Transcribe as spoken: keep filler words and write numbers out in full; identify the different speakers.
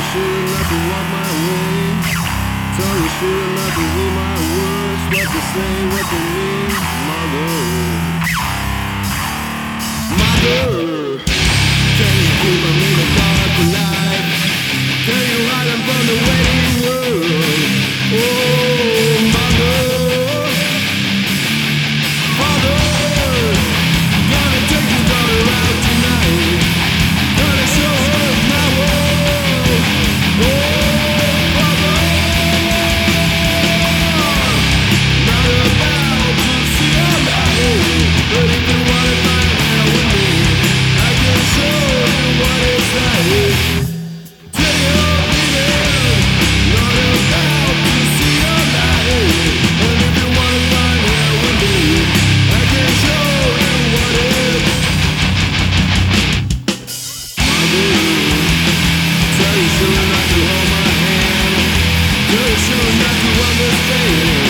Speaker 1: sure not to walk my way. Tell you sure not to hear my words, what they say, what they mean, mother. Mother, can you keep them in the dark tonight? Can you hide them from the waiting world? Oh, mother, father, gonna take your daughter out tonight. Gonna show her my world. Oh, mother, not about to see her light, but if you wanna find out with me, I can show you what it's like. Tell you, baby, not about to see her light, and if you wanna find out with me, I can show you what it's. Mother, tell you sure not to hold my hand. Tell you sure not to understand.